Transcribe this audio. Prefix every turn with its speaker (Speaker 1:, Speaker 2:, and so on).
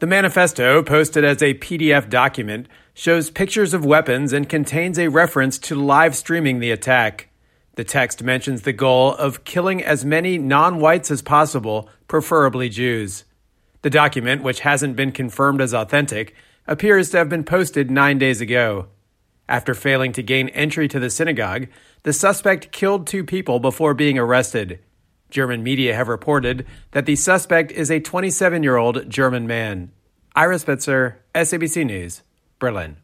Speaker 1: The manifesto, posted as a PDF document, shows pictures of weapons and contains a reference to live streaming the attack. The text mentions the goal of killing as many non-whites as possible, preferably Jews. The document, which hasn't been confirmed as authentic, appears to have been posted 9 days ago. After failing to gain entry to the synagogue, the suspect killed 2 people before being arrested. German media have reported that the suspect is a 27-year-old German man. Ira Spitzer, SABC News, Berlin.